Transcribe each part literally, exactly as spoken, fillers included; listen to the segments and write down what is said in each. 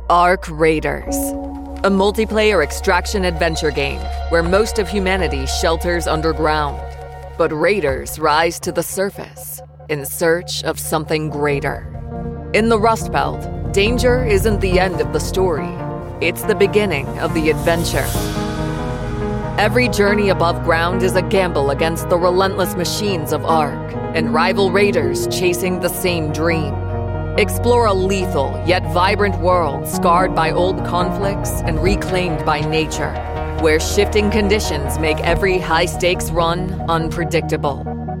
Ark Raiders, a multiplayer extraction adventure game where most of humanity shelters underground, but raiders rise to the surface in search of something greater. In the Rust Belt, danger isn't the end of the story. It's the beginning of the adventure. Every journey above ground is a gamble against the relentless machines of Ark and rival raiders chasing the same dream. Explore a lethal yet vibrant world scarred by old conflicts and reclaimed by nature, where shifting conditions make every high-stakes run unpredictable.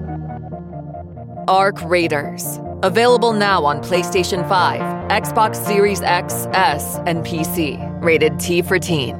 Ark Raiders. Available now on PlayStation five, Xbox Series X, S, and P C. Rated T for Teen.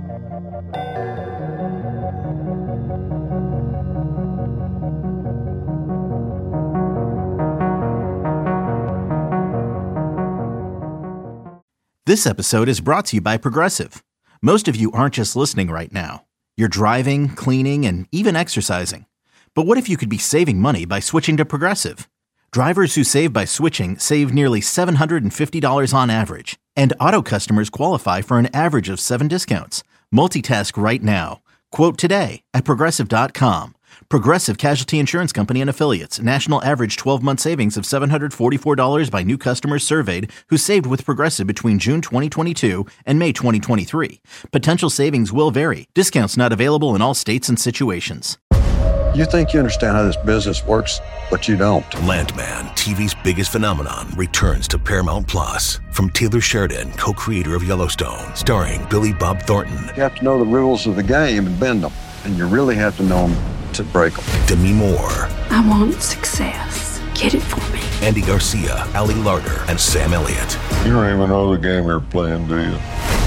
This episode is brought to you by Progressive. Most of you aren't just listening right now. You're driving, cleaning, and even exercising. But what if you could be saving money by switching to Progressive? Drivers who save by switching save nearly seven hundred fifty dollars on average. And auto customers qualify for an average of seven discounts. Multitask right now. Quote today at Progressive dot com. Progressive Casualty Insurance Company and Affiliates. National average twelve-month savings of seven hundred forty-four dollars by new customers surveyed who saved with Progressive between June twenty twenty-two and May twenty twenty-three. Potential savings will vary. Discounts not available in all states and situations. You think you understand how this business works, but you don't. Landman, T V's biggest phenomenon, returns to Paramount Plus. From Taylor Sheridan, co-creator of Yellowstone, starring Billy Bob Thornton. You have to know the rules of the game and bend them. And you really have to know them to break them. Demi Moore. I want success. Get it for me. Andy Garcia, Ali Larter, and Sam Elliott. You don't even know the game you're playing, do you?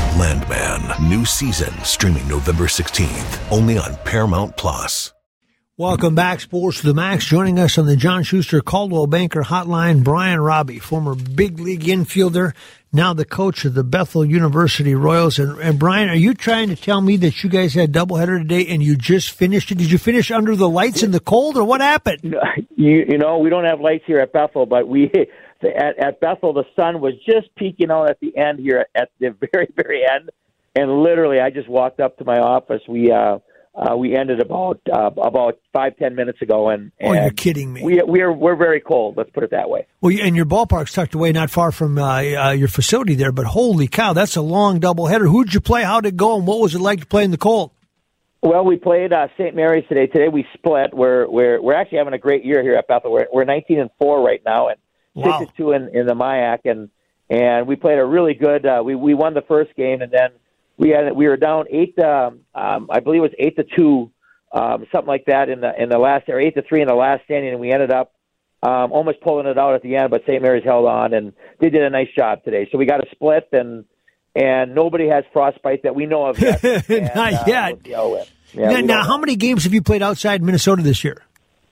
Landman, new season, streaming November sixteenth, only on Paramount Plus. Welcome back, Sports to the Max. Joining us on the John Schuster Caldwell Banker Hotline, Brian Robbie, former big league infielder, now the coach of the Bethel University Royals. And, and Brian, are you trying to tell me that you guys had doubleheader today and you just finished it? Did you finish under the lights in the cold, or what happened? You, you know, we don't have lights here at Bethel, but we at, at Bethel the sun was just peeking out at the end here, at the very, very end. And literally, I just walked up to my office. We uh, Uh, we ended about uh, about five ten minutes ago, and, and oh, you're kidding me. We we're we're very cold. Let's put it that way. Well, and your ballpark's tucked away not far from uh, uh, your facility there. But holy cow, that's a long doubleheader. Who'd you play? How'd it go? And what was it like to play in the cold? Well, we played uh, Saint Mary's today. Today we split. We're we're we're actually having a great year here at Bethel. We're we're nineteen and four right now, and wow. six and two in, in the M I A C, and and we played a really good. Uh, we we won the first game, and then we had we were down eight. Um, um, I believe it was eight to two. Um, something like that in the in the last, or eight to three in the last inning, and we ended up um, almost pulling it out at the end. But Saint Mary's held on, and they did a nice job today. So we got a split, and and nobody has frostbite that we know of yet. And, Not uh, yet. We'll yeah, now, now how many games have you played outside Minnesota this year?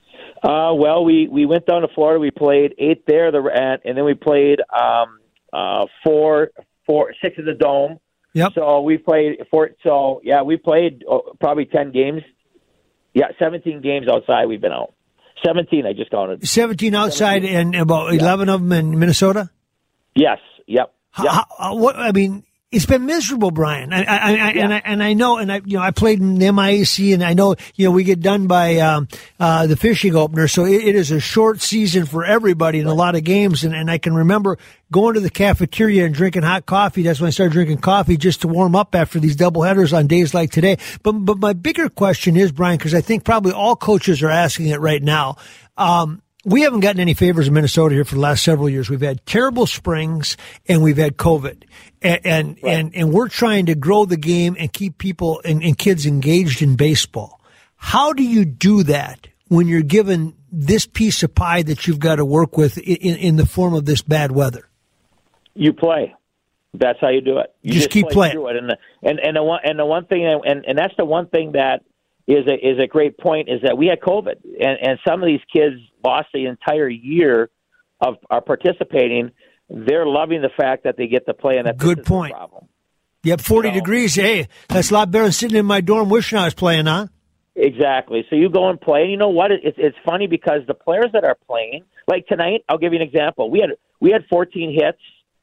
Uh, well, we, we went down to Florida. We played eight there, the and, and then we played um, uh, four, four, six in the Dome. Yep. So we played four. So yeah, we played uh, probably ten games. Yeah, seventeen games outside we've been out. seventeen, I just counted. seventeen outside seventeen. and about eleven yeah. of them in Minnesota? Yes, yep. yep. How, how, what, I mean, it's been miserable, Brian. I, I, I, yeah. and I and I know, and I you know I played in the M I A C, and I know you know we get done by um, uh, the fishing opener, so it, it is a short season for everybody in a lot of games. And, and I can remember going to the cafeteria and drinking hot coffee. That's when I started drinking coffee just to warm up after these doubleheaders on days like today. But but my bigger question is, Brian, because I think probably all coaches are asking it right now. Um, We haven't gotten any favors in Minnesota here for the last several years. We've had terrible springs and we've had COVID, and and, right. and, and we're trying to grow the game and keep people and, and kids engaged in baseball. How do you do that when you're given this piece of pie that you've got to work with in, in the form of this bad weather? You play. That's how you do it. You just, just keep play playing. Through it. And the, and and the one and the one thing and and that's the one thing that is a is a great point is that we had COVID, and and some of these kids lost the entire year of are participating. They're loving the fact that they get to play, and that good point. Problem. Yep, forty you know? degrees. Hey, that's a lot better than sitting in my dorm wishing I was playing, huh? Exactly. So you go and play, and you know what? It's it's funny because the players that are playing, like tonight, I'll give you an example. We had we had fourteen hits,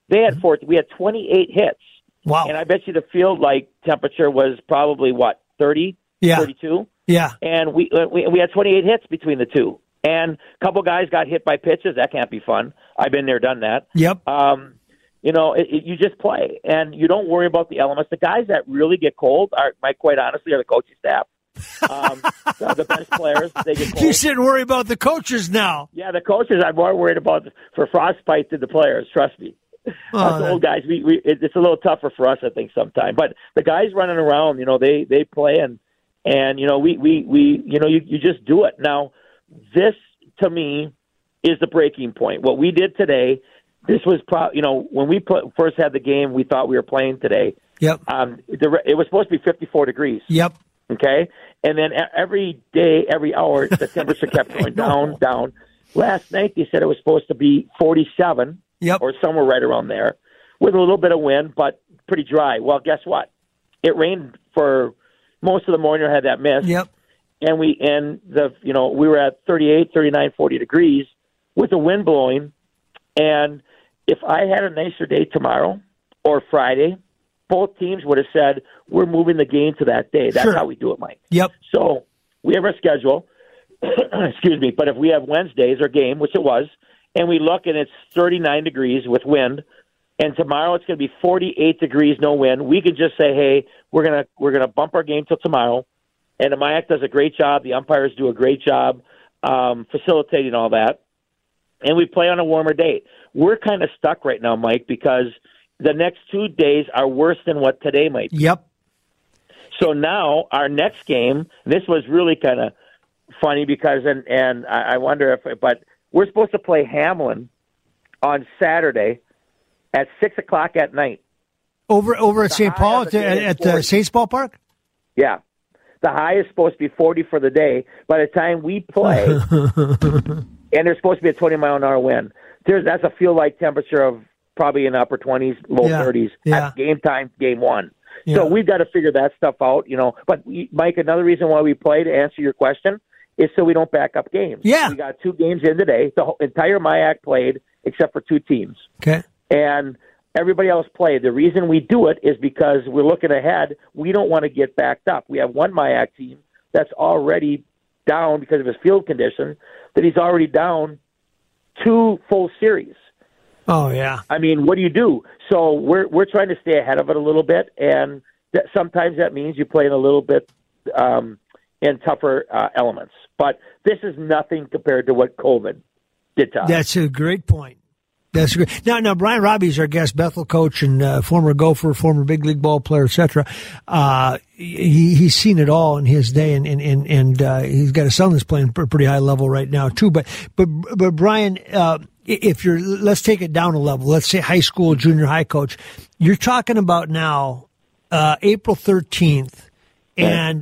They had four. We had twenty-eight hits. Wow. And I bet you the field like temperature was probably what thirty, yeah. thirty-two. Yeah. And we, we we had twenty-eight hits between the two. And a couple guys got hit by pitches. That can't be fun. I've been there, done that. Yep. Um, you know, it, it, you just play, and you don't worry about the elements. The guys that really get cold are, Mike, quite honestly, are the coaching staff. Um, the, the bench players, they get cold. You shouldn't worry about the coaches now. Yeah, the coaches I'm more worried about for frostbite than the players. Trust me. Oh, Us old guys, we, we it, it's a little tougher for us, I think, sometimes. But the guys running around, you know, they they play and and you know we we, we you know you, you just do it. Now, this to me is the breaking point. What we did today, this was pro. You know, when we put, first had the game, we thought we were playing today. Yep. Um, the, it was supposed to be fifty-four degrees. Yep. Okay, and then every day, every hour, the temperature kept going down, down. Last night they said it was supposed to be forty-seven. Yep. Or somewhere right around there, with a little bit of wind, but pretty dry. Well, guess what? It rained for most of the morning. Or had that mist. Yep. And we and the you know we were at thirty-eight, thirty-nine, forty degrees with the wind blowing. And if I had a nicer day tomorrow or Friday, both teams would have said we're moving the game to that day. That's sure. how we do it, Mike. Yep. So we have our schedule. Excuse me. But if we have Wednesdays or game, which it was. And we look, and it's thirty-nine degrees with wind. And tomorrow it's going to be forty-eight degrees, no wind. We could just say, "Hey, we're gonna we're gonna bump our game till tomorrow." And the M I A C does a great job. The umpires do a great job um, facilitating all that. And we play on a warmer date. We're kind of stuck right now, Mike, because the next two days are worse than what today might be. Yep. So now our next game. This was really kind of funny because, and and I, I wonder if, but. We're supposed to play Hamlin on Saturday at six o'clock at night. Over over at The Saint high Paul of at, the day the, is at the forty. Saints Ballpark? Yeah. The high is supposed to be forty for the day. By the time we play, and there's supposed to be a twenty mile an hour wind, there's that's a feel like temperature of probably in the upper twenties, low Yeah. thirties Yeah. at game time, game one. Yeah. So we've got to figure that stuff out, you know. But, Mike, another reason why we play, to answer your question, is so we don't back up games. Yeah. We got two games in today. The whole, entire M I A C played except for two teams. Okay. And everybody else played. The reason we do it is because we're looking ahead. We don't want to get backed up. We have one M I A C team that's already down because of his field condition, that he's already down two full series. Oh, yeah. I mean, what do you do? So we're we're trying to stay ahead of it a little bit, and that, sometimes that means you play in a little bit um, in tougher uh, elements. But this is nothing compared to what COVID did to us. That's a great point. That's great. Now, now Brian Robbie's our guest, Bethel coach and uh, former Gopher, former big league ball player, et cetera. Uh, he, he's seen it all in his day, and and and, and uh, he's got a son that's playing a pretty high level right now too. But but but Brian, uh, if you're let's take it down a level. Let's say high school, junior high coach. You're talking about now uh, April thirteenth, and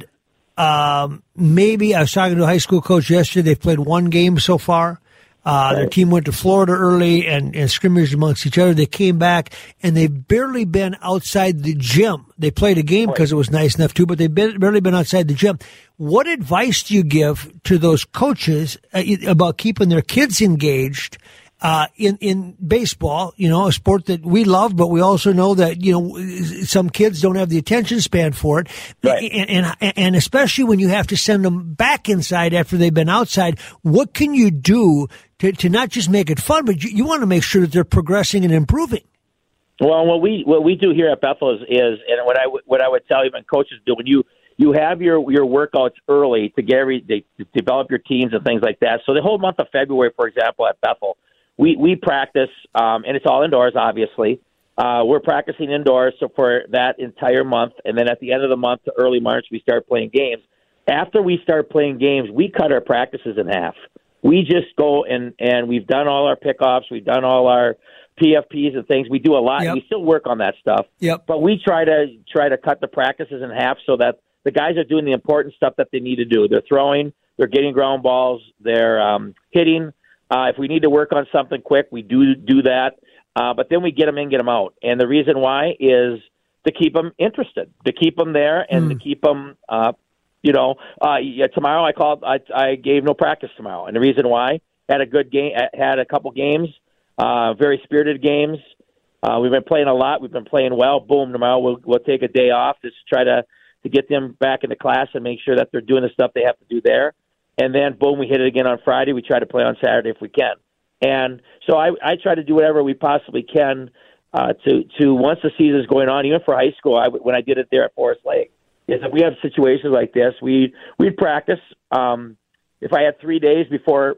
um, maybe I was talking to a high school coach yesterday. They've played one game so far. Uh, their team went to Florida early and, and scrimmaged amongst each other. They came back, and they've barely been outside the gym. They played a game because it was nice enough too, but they've been, barely been outside the gym. What advice do you give to those coaches uh, about keeping their kids engaged uh, in in baseball? You know, a sport that we love, but we also know that you know some kids don't have the attention span for it, Right. and, and and especially when you have to send them back inside after they've been outside. What can you do to, to not just make it fun, but you, you want to make sure that they're progressing and improving? Well, what we what we do here at Bethel is, is and what I w- what I would tell even coaches do when you you have your your workouts early to get every, they, to develop your teams and things like that. So the whole month of February, for example, at Bethel, we we practice, um, and it's all indoors, obviously. Uh, we're practicing indoors so for that entire month, and then at the end of the month to early March, we start playing games. After we start playing games, we cut our practices in half. We just go and, and we've done all our pickoffs, we've done all our P F Ps and things. We do a lot. Yep. We still work on that stuff. Yep. But we try to try to cut the practices in half so that the guys are doing the important stuff that they need to do. They're throwing, they're getting ground balls, they're um, hitting. Uh, if we need to work on something quick, we do do that. Uh, but then we get them in, get them out. And the reason why is to keep them interested, to keep them there, and mm. to keep them, uh, you know, uh, yeah, tomorrow I called, I, I gave no practice tomorrow. And the reason why, had a good game, had a couple games, uh, very spirited games. Uh, we've been playing a lot. We've been playing well. Boom, tomorrow we'll, we'll take a day off just to try to, to get them back into class and make sure that they're doing the stuff they have to do there. And then, boom, we hit it again on Friday. We try to play on Saturday if we can. And so I, I try to do whatever we possibly can uh, to, to, once the season is going on, even for high school, I, when I did it there at Forest Lake, is if we have situations like this, we, we'd practice. Um, if I had three days before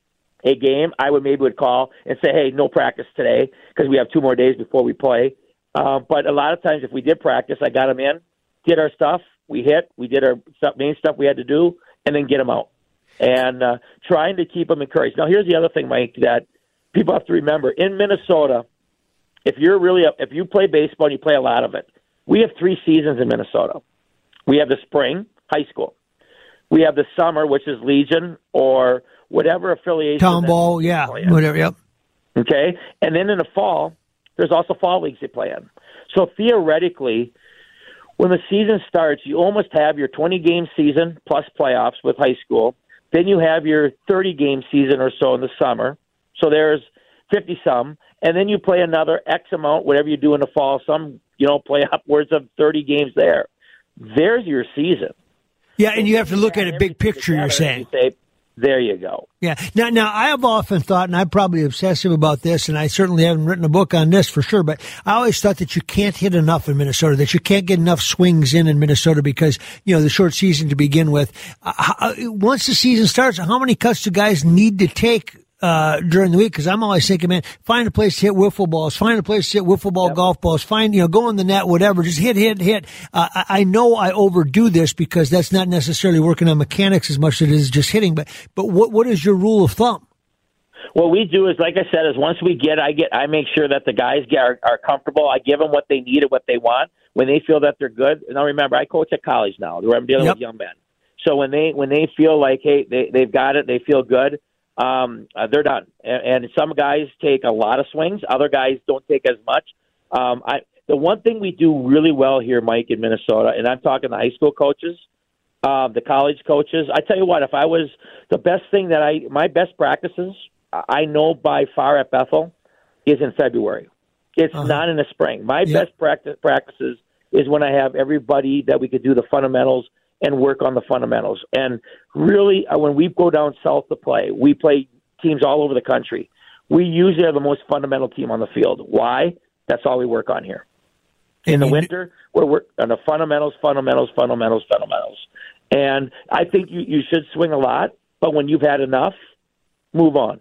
a game, I would maybe would call and say, hey, no practice today because we have two more days before we play. Uh, but a lot of times if we did practice, I got them in, did our stuff, we hit, we did our stuff, main stuff we had to do, and then get them out. And uh, trying to keep them encouraged. Now, here's the other thing, Mike, that people have to remember. In Minnesota, if you're really a, if you play baseball and you play a lot of it, we have three seasons in Minnesota. We have the spring, high school. We have the summer, which is Legion or whatever affiliation. Town ball, yeah, whatever, yep. Okay? And then in the fall, there's also fall leagues they play in. So theoretically, when the season starts, you almost have your twenty-game season plus playoffs with high school. Then you have your thirty-game season or so in the summer. So there's fifty-some. And then you play another X amount, whatever you do in the fall. Some, you know, play upwards of thirty games there. There's your season. Yeah, and you have to look at a big picture, you're saying. You say, there you go. Yeah. Now, now I have often thought, and I'm probably obsessive about this, and I certainly haven't written a book on this for sure, but I always thought that you can't hit enough in Minnesota, that you can't get enough swings in in Minnesota because, you know, the short season to begin with. Uh, once the season starts, how many cuts do guys need to take uh, during the week? Because I'm always thinking, man, find a place to hit wiffle balls, find a place to hit wiffle ball yep. golf balls, find, you know, go in the net, whatever, just hit, hit, hit. Uh, I, I know I overdo this because that's not necessarily working on mechanics as much as it is just hitting, but, but what, what is your rule of thumb? What we do is, like I said, is once we get, I get, I make sure that the guys get, are, are comfortable. I give them what they need and what they want when they feel that they're good. Now, remember, I coach at college now, where I'm dealing yep. with young men. So when they when they feel like, hey, they they've got it, they feel good, um, uh, they're done. And, and some guys take a lot of swings, other guys don't take as much. Um, I the one thing we do really well here, Mike, in Minnesota, and I'm talking the high school coaches, uh, the college coaches. I tell you what, if I was the best thing that I my best practices. I know by far at Bethel is in February. It's uh-huh. not in the spring. My yep. best practice practices is when I have everybody that we could do the fundamentals and work on the fundamentals. And really, uh, when we go down south to play, we play teams all over the country. We usually are the most fundamental team on the field. Why? That's all we work on here. In the winter, we're working on the fundamentals, fundamentals, fundamentals, fundamentals. And I think you, you should swing a lot, but when you've had enough, move on.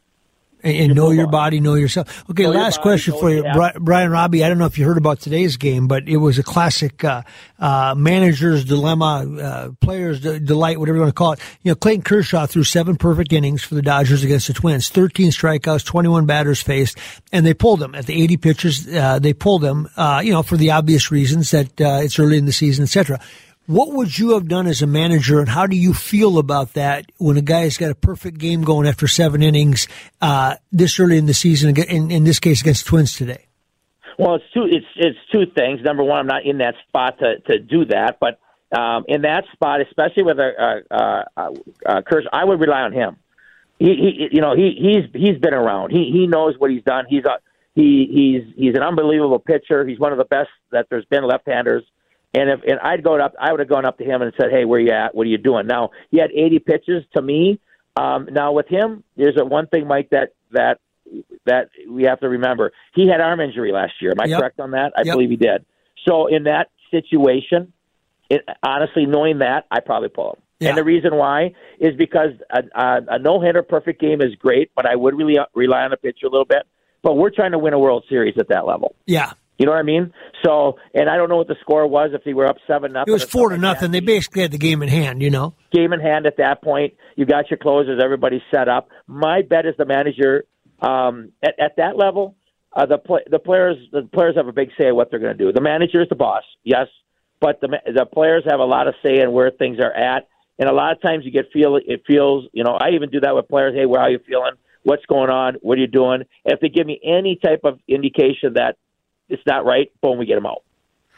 And, and know your body, know yourself. Okay, know last your body, question for you, yeah. Brian Robbie. I don't know if you heard about today's game, but it was a classic uh, uh, manager's dilemma, uh, player's de- delight, whatever you want to call it. You know, Clayton Kershaw threw seven perfect innings for the Dodgers against the Twins, thirteen strikeouts, twenty-one batters faced, and they pulled him at the eighty pitches. Uh, they pulled him, uh, you know, for the obvious reasons that uh, it's early in the season, et cetera. What would you have done as a manager, and how do you feel about that when a guy's got a perfect game going after seven innings uh, this early in the season, in, in this case against the Twins today? Well, it's two it's it's two things. Number one, I'm not in that spot to, to do that, but um, in that spot, especially with a, a, a, a Kershaw, I would rely on him. He, he you know, he he's he's been around. He he knows what he's done. He's a he he's he's an unbelievable pitcher. He's one of the best that there's been left-handers. And if and I'd go up, I would have gone up to him and said, "Hey, where you at? What are you doing?" Now he had eighty pitches to me. Um, now with him, there's a one thing, Mike, that that that we have to remember. He had arm injury last year. Am I yep. correct on that? I yep. believe he did. So in that situation, it, honestly, knowing that, I probably pull him. Yeah. And the reason why is because a, a, a no-hitter perfect game is great, but I would really rely on the pitcher a little bit. But we're trying to win a World Series at that level. Yeah. You know what I mean? So, and I don't know what the score was, if they were up seven nothing. It was four to nothing. They basically had the game in hand, you know. Game in hand at that point. You got your closers. Everybody's set up. My bet is the manager um, at, at that level. Uh, the play, the players the players have a big say in what they're going to do. The manager is the boss, yes, but the the players have a lot of say in where things are at. And a lot of times you get feel it feels. You know, I even do that with players. Hey, where are you feeling? What's going on? What are you doing? And if they give me any type of indication that it's not right, boom, we get them out.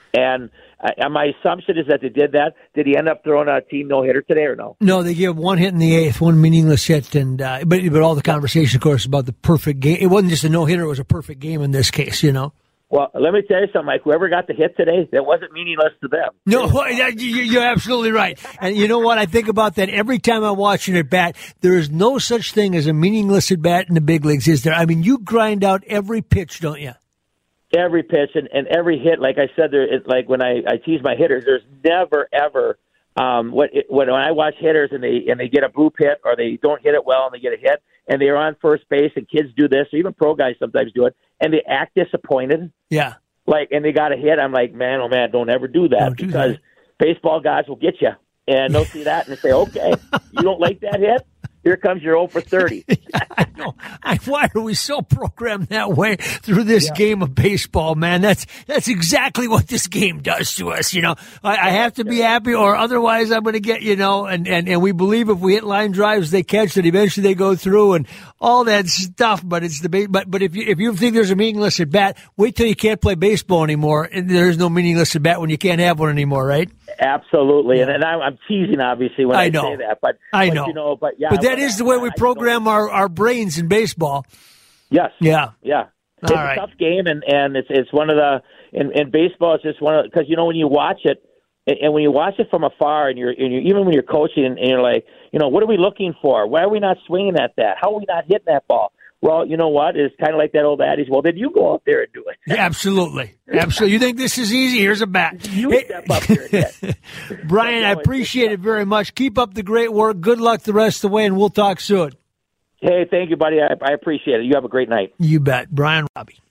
And uh, my assumption is that they did that. Did he end up throwing a team no-hitter today or no? No, they gave one hit in the eighth, one meaningless hit, and uh, but but all the conversation, of course, about the perfect game. It wasn't just a no-hitter; it was a perfect game in this case, you know. Well, let me tell you something, Mike. Whoever got the hit today, that wasn't meaningless to them. No, you're absolutely right. And you know what? I think about that every time I watch an at-bat. There is no such thing as a meaningless at-bat in the big leagues, is there? I mean, you grind out every pitch, don't you? Every pitch and, and every hit. Like I said, there, it, like when I, I tease my hitters, there's never, ever um, what, it, when I watch hitters and they and they get a bloop hit or they don't hit it well and they get a hit and they're on first base and kids do this, or even pro guys sometimes do it, and they act disappointed. Yeah. Like, and they got a hit. I'm like, man, oh man, don't ever do that, do because that. Baseball guys will get you, and they'll see that and they say, okay, you don't like that hit? Here comes your oh for thirty. I know. I, why are we so programmed that way through this yeah. game of baseball, man? That's that's exactly what this game does to us. You know, I, I have to be happy, or otherwise I'm going to get, you know, and, and, and we believe if we hit line drives, they catch it. Eventually they go through and all that stuff. But it's the but but if you if you think there's a meaningless at bat, wait till you can't play baseball anymore, and there's no meaningless at bat when you can't have one anymore, right? Absolutely, yeah. and, and I'm, I'm teasing obviously when I, I know. say that, but I but, know, you know, but yeah, but that is the way we program our, our brains in baseball. Yes. Yeah. Yeah. It's All a right. tough game, and, and it's it's one of the in, in baseball. It's just one of because you know when you watch it, and, and when you watch it from afar, and you're, and you're even when you're coaching, and, and you're like, you know, what are we looking for? Why are we not swinging at that? How are we not hitting that ball? Well, you know what? It's kind of like that old adage. Well, then you go out there and do it. Yeah, absolutely. Absolutely. You think this is easy? Here's a bat. You hey. step up here and hit. Brian, I appreciate it very much. Keep up the great work. Good luck the rest of the way, and we'll talk soon. Hey, thank you, buddy. I, I appreciate it. You have a great night. You bet. Brian Robbie.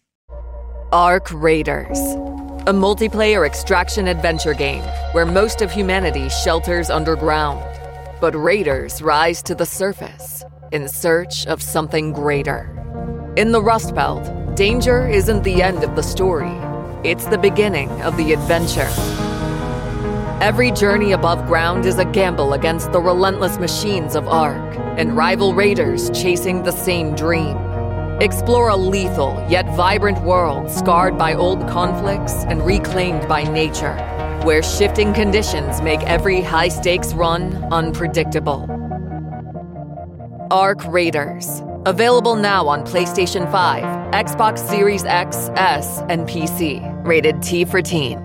Arc Raiders, a multiplayer extraction adventure game where most of humanity shelters underground. But raiders rise to the surface in search of something greater. In the Rust Belt, danger isn't the end of the story. It's the beginning of the adventure. Every journey above ground is a gamble against the relentless machines of Ark and rival raiders chasing the same dream. Explore a lethal yet vibrant world scarred by old conflicts and reclaimed by nature, where shifting conditions make every high-stakes run unpredictable. Arc Raiders. Available now on PlayStation five, Xbox Series X, S, and P C. Rated T for Teen.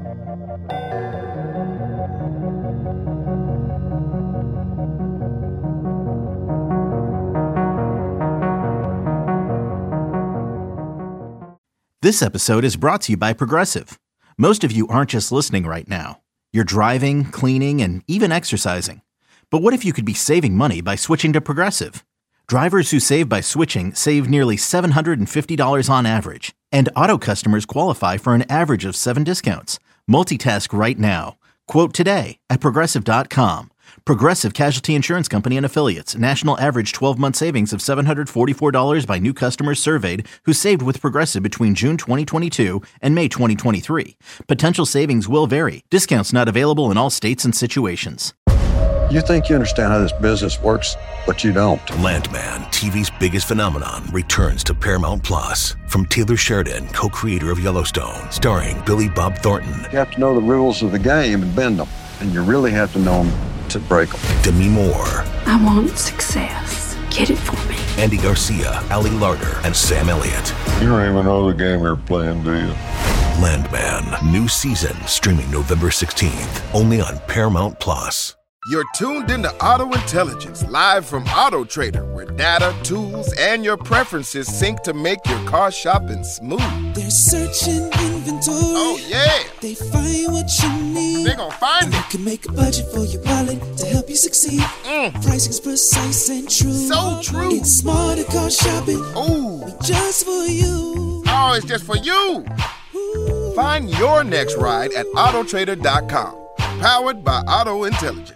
This episode is brought to you by Progressive. Most of you aren't just listening right now. You're driving, cleaning, and even exercising. But what if you could be saving money by switching to Progressive? Drivers who save by switching save nearly seven hundred fifty dollars on average. And auto customers qualify for an average of seven discounts. Multitask right now. Quote today at Progressive dot com. Progressive Casualty Insurance Company and Affiliates. National average twelve-month savings of seven hundred forty-four dollars by new customers surveyed who saved with Progressive between June twenty twenty-two and May twenty twenty-three. Potential savings will vary. Discounts not available in all states and situations. You think you understand how this business works, but you don't. Landman, T V's biggest phenomenon, returns to Paramount Plus. From Taylor Sheridan, co-creator of Yellowstone, starring Billy Bob Thornton. You have to know the rules of the game and bend them, and you really have to know them to break them. Demi Moore. I want success. Get it for me. Andy Garcia, Ali Larter, and Sam Elliott. You don't even know the game you're playing, do you? Landman, new season, streaming November sixteenth, only on Paramount Plus. You're tuned into Auto Intelligence, live from Auto Trader, where data, tools, and your preferences sync to make your car shopping smooth. They're searching inventory. Oh, yeah. They find what you need. They're gonna find and it. You can make a budget for your wallet to help you succeed. Mm. Pricing's precise and true. So true. It's smarter car shopping. Ooh. Just for you. Oh, it's just for you. Ooh. Find your next ride at Auto Trader dot com. Powered by Auto Intelligence.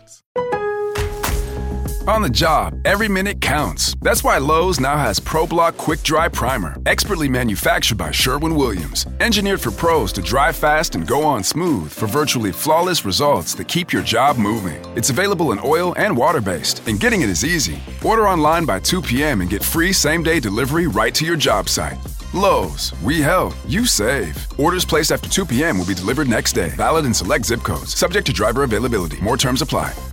On the job, every minute counts. That's why Lowe's now has ProBlock Quick Dry Primer, expertly manufactured by Sherwin-Williams. Engineered for pros to dry fast and go on smooth for virtually flawless results that keep your job moving. It's available in oil and water-based, and getting it is easy. Order online by two p.m. and get free same-day delivery right to your job site. Lowe's, we help, you save. Orders placed after two p.m. will be delivered next day. Valid in select zip codes. Subject to driver availability. More terms apply.